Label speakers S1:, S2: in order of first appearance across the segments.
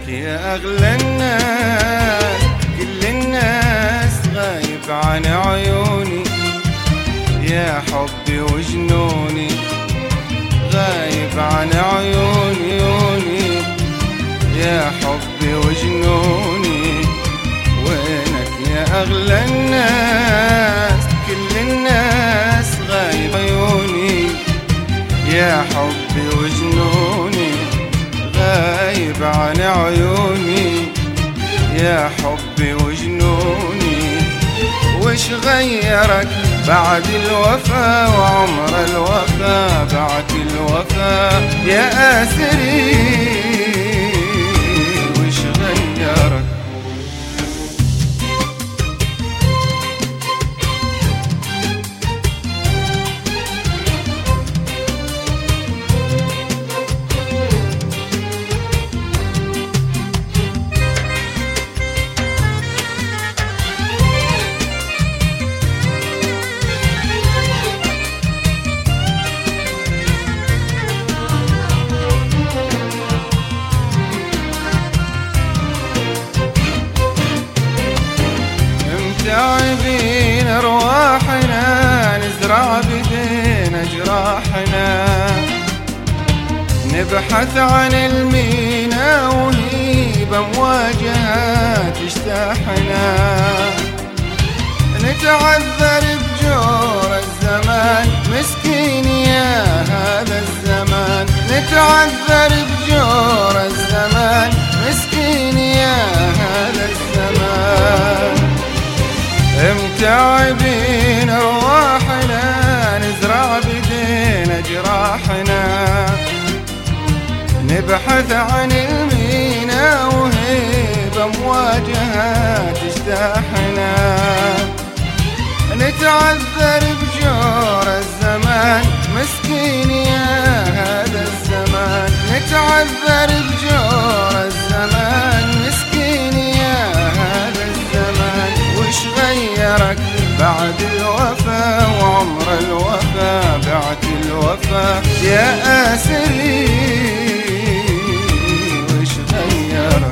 S1: يا أغلى الناس، كل الناس غايب عن عيوني، يا حبي وجنوني غايب عن عيوني، يا حبي وجنوني. وينك يا أغلى الناس، كل الناس غايب عيوني، يا حبي وجنوني غايب عن عيوني، يا حبي وجنوني. وش غيرك بعد الوفا وعمر الوفا بعد الوفا يا آسري؟ وش غيرك؟ تعبين ارواحنا نزرع بدينا جراحنا، نبحث عن المينا وهي بمواجهة تجتاحنا، نتعذر بجور الزمان مسكين يا هذا الزمان، نتعذر بجور الزمان مسكين يا هذا الزمان. متعبين ارواحنا نزرع بدينا جراحنا، نبحث عن المينا وهي بمواجهة تجتاحنا، نتعذر بجور الزمان مسكين يا هذا الزمان، نتعذر بجور الزمان مسكين يا هذا الزمان. وش غيرك بعد الوفا وعمر الوفا بعد الوفا يا آسري؟ وش غيرك؟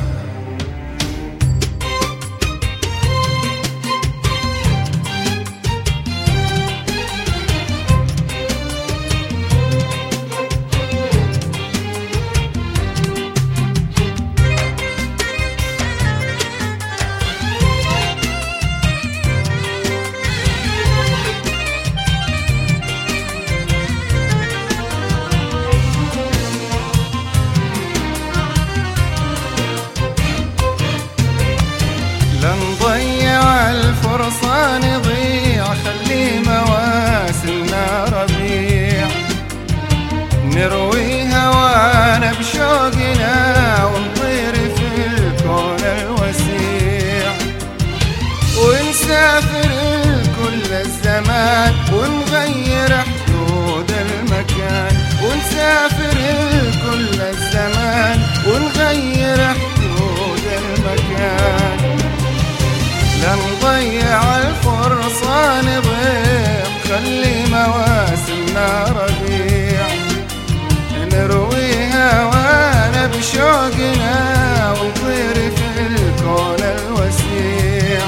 S1: نضيع الفرصة نضيع، خلي مواسمنا ربيع، نروي هوانا بشوقنا ونطير في الكون الوسيع، ونسافر كل الزمان ونغير حدود المكان، ونسافر كل الزمان ونغير حدود المكان. لا نضيع الفرصة نضيع، خلي مواسمنا ربيع، نروي هوانا بشوقنا ونطير في الكون الوسيع،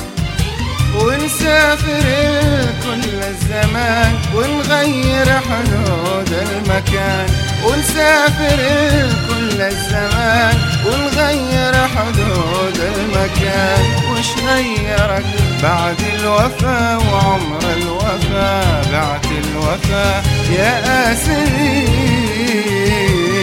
S1: ونسافر كل الزمان ونغير حدود المكان، ونسافر كل الزمان ونغير حدود المكان. وش غيرك بعد الوفا وعمر الوفا بعد الوفا يا آسري؟